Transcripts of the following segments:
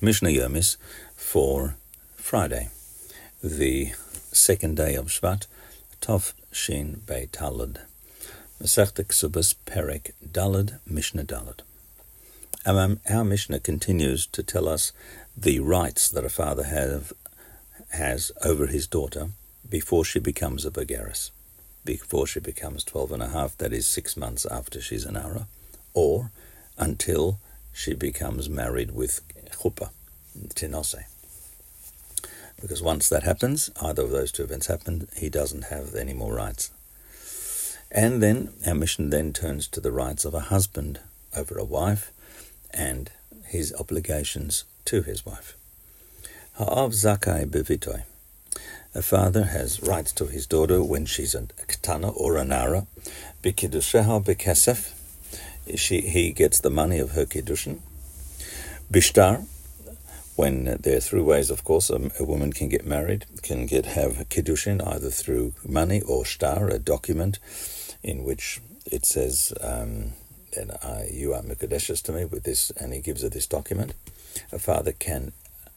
Mishnah Yomis for Friday, the second day of Shvat, Tov Shin Beit Talad, Masechta Ksubas Perek Dalad, Mishnah Dalad. Our Mishnah continues to tell us the rights that a father has over his daughter before she becomes a Begaris, before she becomes 12 and a half, that is 6 months after she's an Ara, or until she becomes married with Chuppah, Tinose. Because once that happens, either of those two events happen, he doesn't have any more rights. And then our Mishnah then turns to the rights of a husband over a wife and his obligations to his wife. Ha'av zakai bevitoi. A father has rights to his daughter when she's a ketana or a nara. B'kiddusheha b'kesef. He gets the money of her kiddushin. Bishtar, when there are three ways, of course, a woman can get married, can have kiddushin either through money or shtar, a document in which it says, you are Mekadeshes to me with this, and he gives her this document. A father can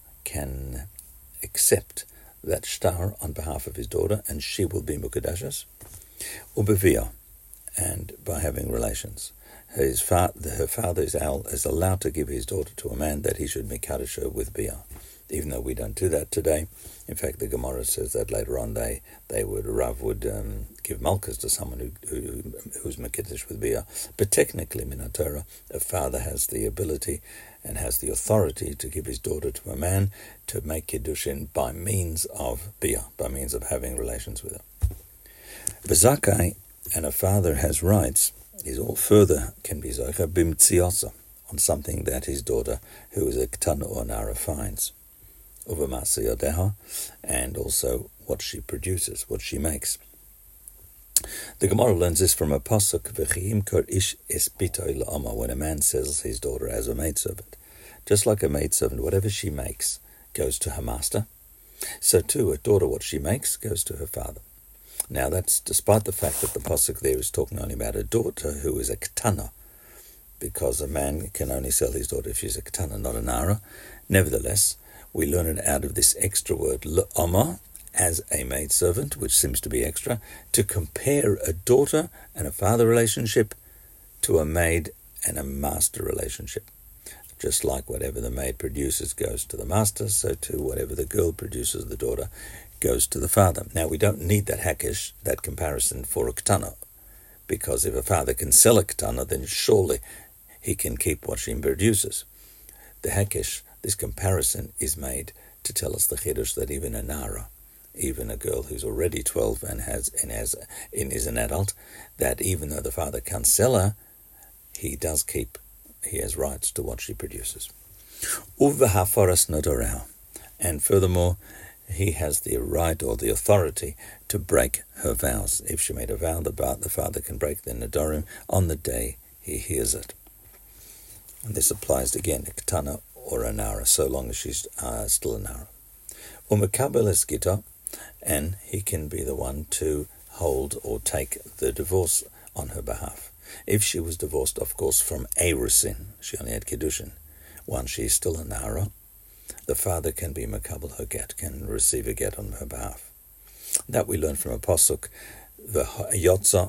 accept that shtar on behalf of his daughter, and she will be Mekadeshes, or bevia, and by having relations. Her father is allowed to give his daughter to a man that he should mekadesh her with bia, even though we don't do that today. In fact, the Gemara says that later on Rav would give malchus to someone who's mekadesh with bia. But technically, min haTorah, a father has the ability and has the authority to give his daughter to a man to make kiddushin by means of bia, by means of having relations with her. B'zakai, and a father has rights. Is all further can be zocha bimtziasa, on something that his daughter, who is a ketana or nara, finds, over masiyadeha, and also what she produces, what she makes. The Gemara learns this from a pasuk, v'chiyim kor ish espitoi la'ama, when a man sells his daughter as a maidservant. Just like a maidservant, whatever she makes goes to her master, so too a daughter, what she makes, goes to her father. Now that's despite the fact that the pasuk there is talking only about a daughter who is a ketana, because a man can only sell his daughter if she's a ketana, not a nara. Nevertheless, we learn it out of this extra word l'ama, as a maidservant, which seems to be extra, to compare a daughter and a father relationship to a maid and a master relationship. Just like whatever the maid produces goes to the master, so too whatever the girl produces, the daughter, goes to the father. Now, we don't need that hakish, that comparison, for a ketana, because if a father can sell a ketana, then surely he can keep what she produces. The hakish, this comparison, is made to tell us the chiddush that even a nara, even a girl who's already 12 and is an adult, that even though the father can't sell her, he has rights to what she produces. Uvahafaras nodoreha, and furthermore, he has the right or the authority to break her vows. If she made a vow, the father can break the nedorim on the day he hears it. And this applies again to ketana or a nara, so long as she's still a nara. Umekabel es gita, and he can be the one to hold or take the divorce on her behalf. If she was divorced, of course, from erusin, she only had kiddushin. Once she's still a nara, the father can be makabel her get, can receive a get on her behalf. That we learn from a pasuk, v'yotza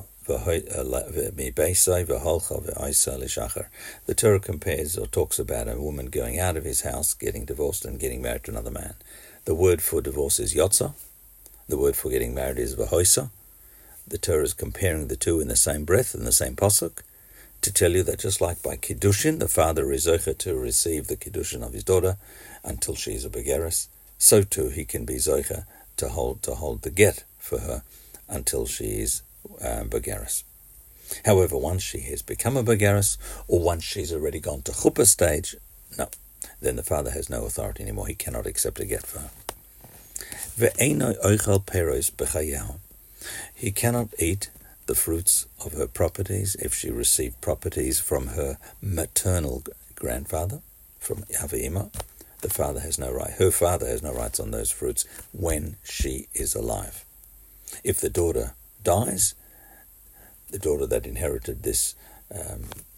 v'mibeisai v'holcha v'aisa l'shachar. The Torah compares or talks about a woman going out of his house, getting divorced, and getting married to another man. The word for divorce is yotza. The word for getting married is v'hoisa. The Torah is comparing the two in the same breath, in the same pasuk, to tell you that just like by kiddushin, the father is zocha to receive the kiddushin of his daughter until she is a begaris, so too he can be zocha to hold the get for her until she is begaris. However, once she has become a begaris, or once she's already gone to chuppah stage, no, then the father has no authority anymore. He cannot accept a get for her. Ve'enoi oichel peros b'chayahu. He cannot eat the fruits of her properties if she received properties from her maternal grandfather, from Avima. The father has no right. Her father has no rights on those fruits when she is alive. If the daughter dies, the daughter that inherited this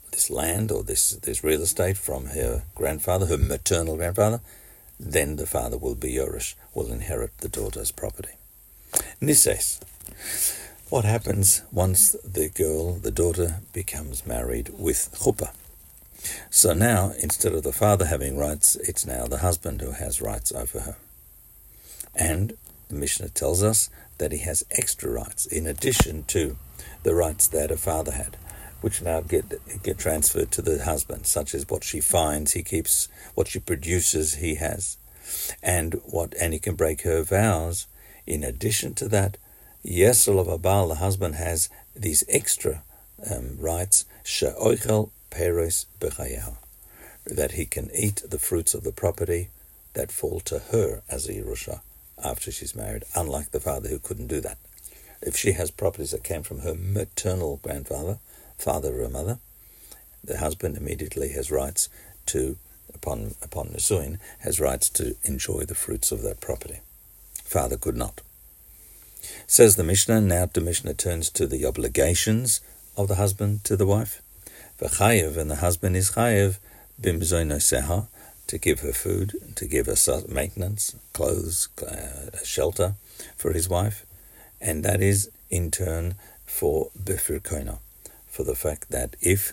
this land or this real estate from her grandfather, her maternal grandfather, then the father will be Yoresh, will inherit the daughter's property. Nises. What happens once the daughter becomes married with chuppah? So now, instead of the father having rights, it's now the husband who has rights over her. And the Mishnah tells us that he has extra rights, in addition to the rights that a father had, which now get transferred to the husband, such as what she finds, he keeps, what she produces, he has, and he can break her vows. In addition to that, Yesel of Abal, the husband, has these extra rights, she'oichel peres b'chayaha, that he can eat the fruits of the property that fall to her as a Yerusha after she's married, unlike the father who couldn't do that. If she has properties that came from her maternal grandfather, father or mother, the husband immediately has rights to, upon Nisuin, has rights to enjoy the fruits of that property. Father could not. Says the Mishnah, now the Mishnah turns to the obligations of the husband to the wife. V'chayev, and the husband is chayev, bimzoinoseha, to give her food, to give her maintenance, clothes, shelter for his wife. And that is in turn for bifur kona, for the fact that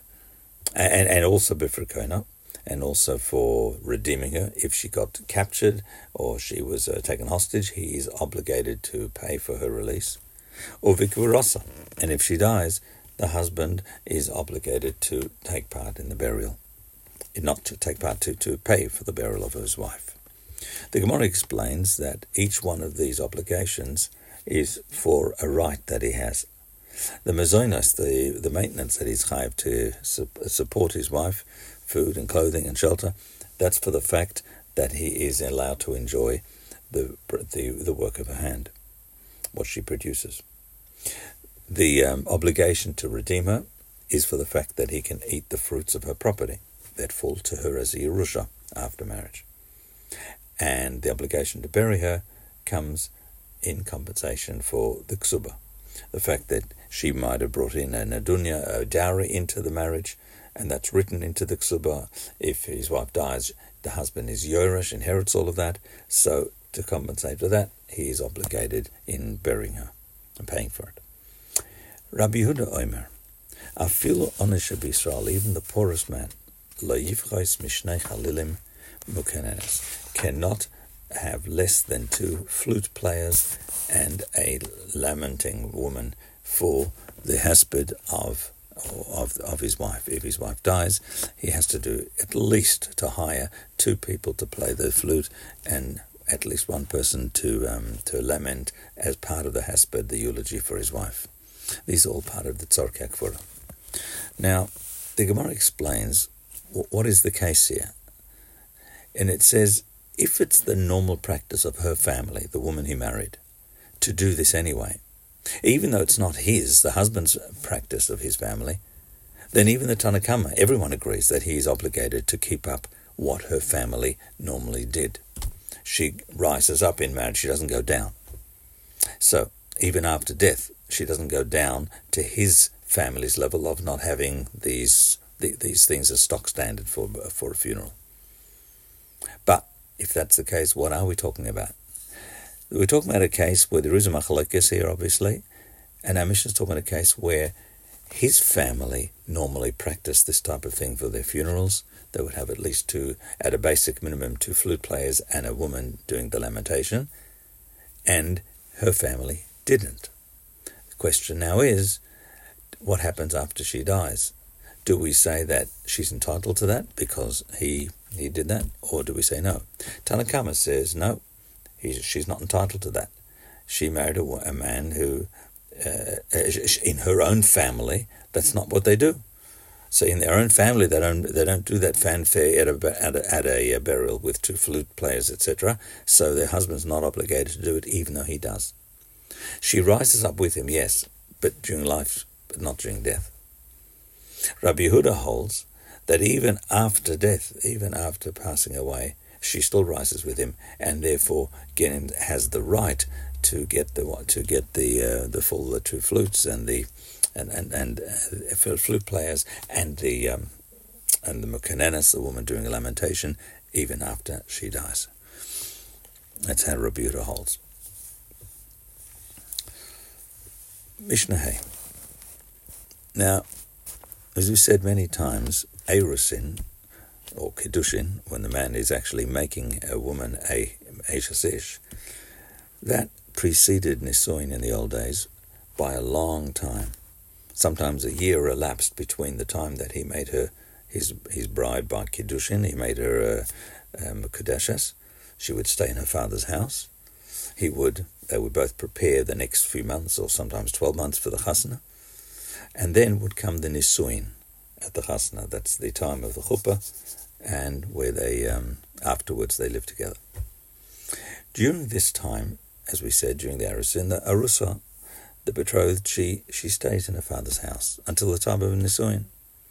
and also bifur kona, and also for redeeming her. If she got captured or she was taken hostage, he is obligated to pay for her release. Or vikvurosa, and if she dies, the husband is obligated to take part in the burial. Not to take part, to pay for the burial of his wife. The Gemara explains that each one of these obligations is for a right that he has. The mazonos, the maintenance that he's chayav to support his wife, food and clothing and shelter, that's for the fact that he is allowed to enjoy the work of her hand, what she produces. The obligation to redeem her is for the fact that he can eat the fruits of her property that fall to her as a Yerusha after marriage. And the obligation to bury her comes in compensation for the ksuba, the fact that she might have brought in a nadunya, a dowry, into the marriage, and that's written into the ksuba. If his wife dies, the husband is Yoresh, inherits all of that, so to compensate for that, he is obligated in burying her and paying for it. Rabbi Yehuda Omer, afilu onesh b'Yisrael, even the poorest man, lo yivchos mishnei chalilim mukenenes, cannot have less than 2 flute players and a lamenting woman for the hesped of his wife. If his wife dies, he has to do at least to hire 2 people to play the flute and at least 1 person to lament as part of the hesped, the eulogy for his wife. These are all part of the tzorkei hakvura. Now, the Gemara explains what is the case here. And it says, if it's the normal practice of her family, the woman he married, to do this anyway, even though it's not the husband's practice of his family, then even the Tanna Kamma, everyone agrees that he is obligated to keep up what her family normally did. She rises up in marriage, she doesn't go down. So, even after death, she doesn't go down to his family's level of not having these things as stock standard for a funeral. But if that's the case, what are we talking about? We're talking about a case where there is a machlokes here, obviously, and our Mishnah is talking about a case where his family normally practice this type of thing for their funerals. They would have at least 2, at a basic minimum, 2 flute players and a woman doing the lamentation, and her family didn't. The question now is, what happens after she dies? Do we say that she's entitled to that because he did that, or do we say no? Tanna Kamma says no, she's not entitled to that. She married a man who, in her own family, that's not what they do. So in their own family, they don't do that fanfare at a burial with 2 flute players, etc. So their husband's not obligated to do it, even though he does. She rises up with him, yes, but during life, but not during death. Rabbi Yehuda holds that even after death, even after passing away, she still rises with him, and therefore has the right to get the 2 flutes and the flute players, and the Mukanenes, the woman doing a lamentation, even after she dies. That's how Rabbi Yehuda holds. Mishnah Hay. Now, as we said many times, Erusin, or Kiddushin, when the man is actually making a woman a Eishes Ish, that preceded Nisuin in the old days by a long time. Sometimes a year elapsed between the time that he made her his bride by Kiddushin. He made her Mekudeshes. She would stay in her father's house. They would both prepare the next few months, or sometimes 12 months, for the Chasna. And then would come the Nisuin at the Chasna. That's the time of the Chuppah, and where they afterwards they live together. During this time, as we said, during the Arusin, the Arusa, the betrothed, she stays in her father's house until the time of Nisuin.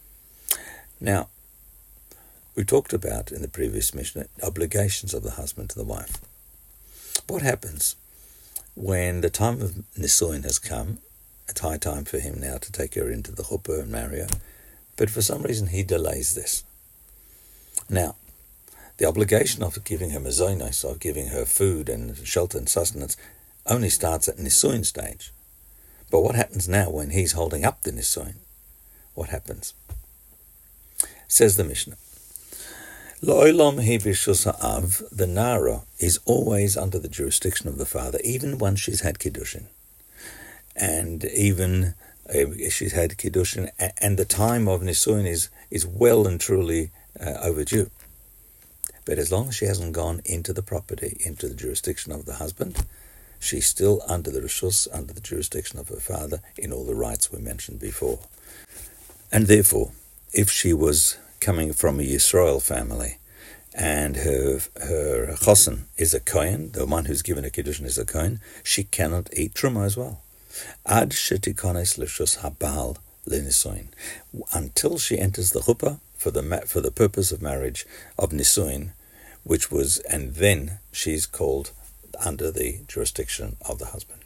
Now, we talked about in the previous Mishnah obligations of the husband to the wife. What happens when the time of Nisuin has come? It's high time for him now to take her into the chuppah and marry her, but for some reason he delays this. Now, the obligation of giving her mazonos, of giving her food and shelter and sustenance, only starts at Nisuin stage. But what happens now when he's holding up the Nisuin? What happens? Says the Mishnah, Lo'olam hi b'shus ha'av, the Nara is always under the jurisdiction of the father, even once she's had Kiddushin. And even she's had Kiddushin, and the time of Nisuin is well and truly overdue. But as long as she hasn't gone into the property, into the jurisdiction of the husband, she's still under the Rishus, under the jurisdiction of her father, in all the rights we mentioned before. And therefore, if she was coming from a Yisrael family, and her chosen is a Kohen, the one who's given a Kiddushin is a Kohen, she cannot eat Truma as well. Ad shetikones l'shus habal l'nisuin, until she enters the chuppah for the purpose of marriage of nisuin, and then she's called under the jurisdiction of the husband.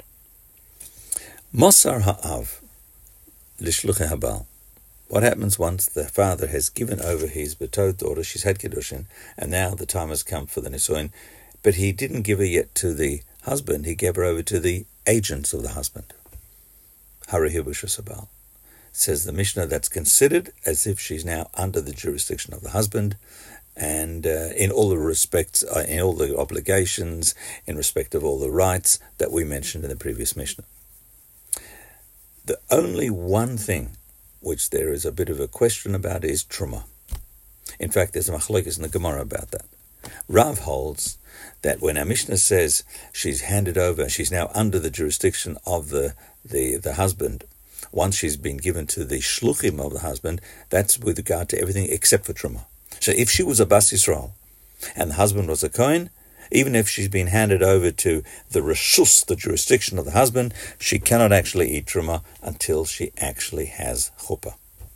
Mosar ha'av l'shluchei habal. What happens once the father has given over his betrothed daughter? She's had Kiddushin, and now the time has come for the Nisuin, but he didn't give her yet to the husband, he gave her over to the agents of the husband. Harahi b'shus habal. Says the Mishnah, that's considered as if she's now under the jurisdiction of the husband, and in all the respects, in all the obligations, in respect of all the rights that we mentioned in the previous Mishnah. The only one thing which there is a bit of a question about is Truma. In fact, there's a machlokes in the Gemara about that. Rav holds that when our Mishnah says she's handed over, she's now under the jurisdiction of the husband, once she's been given to the shluchim of the husband, that's with regard to everything except for Truma. So if she was a Bas Yisrael and the husband was a Kohen, even if she's been handed over to the Rishus, the jurisdiction of the husband, she cannot actually eat Truma until she actually has Chuppah.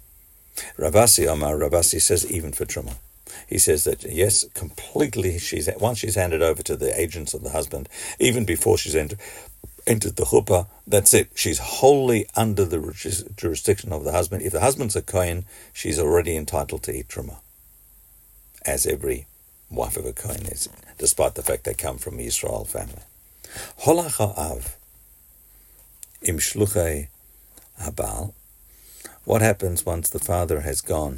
Ravasi says even for Truma. He says that, yes, completely, once she's handed over to the agents of the husband, even before she's entered the Chuppah, that's it. She's wholly under the jurisdiction of the husband. If the husband's a Kohen, she's already entitled to eat Truma, as every wife of a Kohen is, despite the fact they come from a Yisrael family. Holach ha'av im shluchei habal. What happens once the father has gone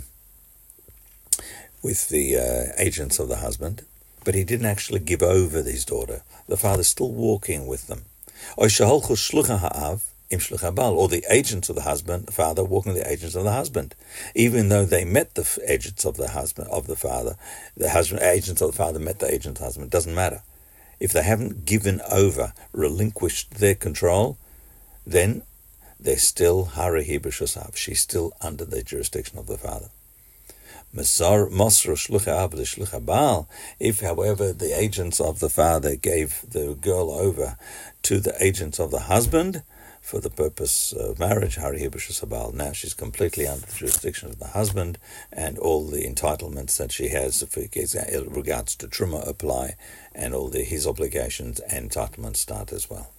with the agents of the husband, but he didn't actually give over his daughter? The father's still walking with them. Or shaholchu shluchei ha'av im shluchei habal, or the agents of the husband, the father walking with the agents of the husband, even though they met the agents of the husband of the father, agents of the father met the agents of the husband. It doesn't matter if they haven't given over, relinquished their control, then they're still harahi b'shus ha'av. She's still under the jurisdiction of the father. If, however, the agents of the father gave the girl over to the agents of the husband for the purpose of marriage, now she's completely under the jurisdiction of the husband, and all the entitlements that she has in regards to Truma apply, and all his obligations and entitlements start as well.